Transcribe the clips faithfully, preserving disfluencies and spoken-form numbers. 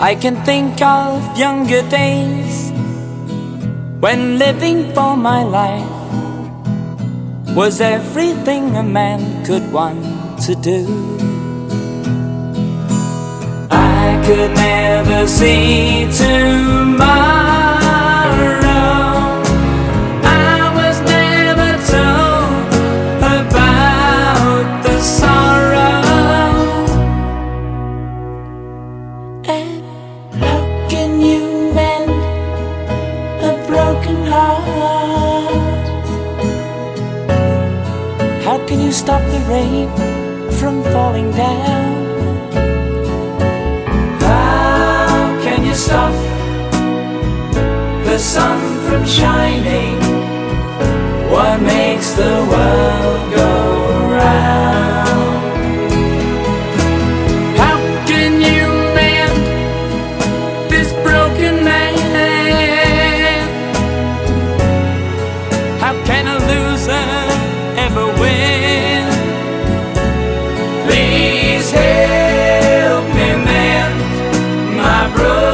I can think of younger days when living for my life was everything a man could want to do. I could never see tomorrow. I was never told about the sorrow. And how can you mend a broken heart? How can you stop the rain from falling down? Stop the sun from shining. What makes the world go round? How can you mend this broken man? How can a loser ever win? Please help me mend my broken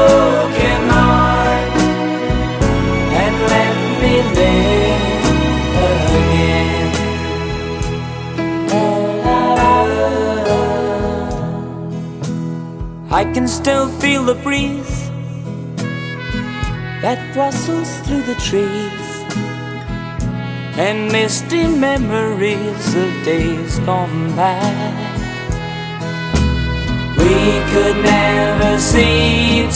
I can still feel the breeze that rustles through the trees, and misty memories of days gone by. We could never see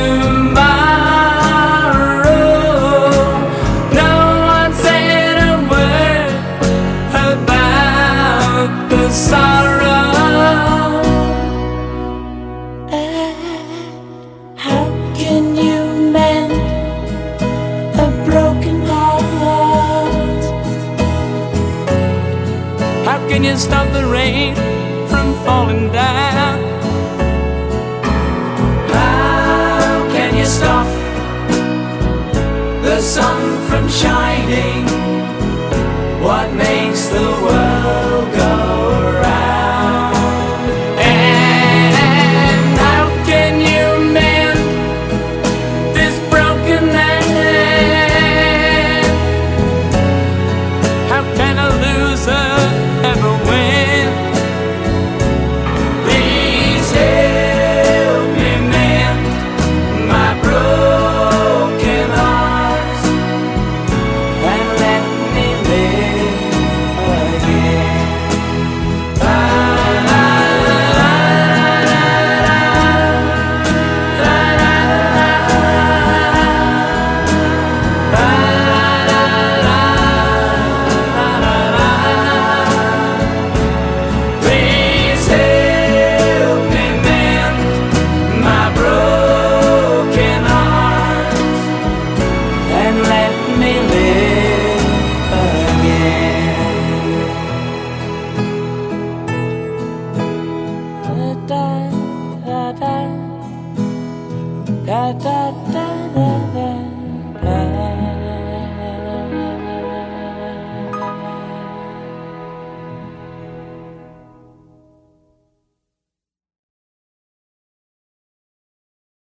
tomorrow. No one said a word about the sorrow. How can you stop the rain from falling down? How can you stop the sun from shining? What makes the world go round? And how can you mend this broken man? How can a loser ever win? Please help me mend my broken heart and let me live again. La, la, la, la, la, please help me mend my broken heart and let me live again. Da da da da da da da da.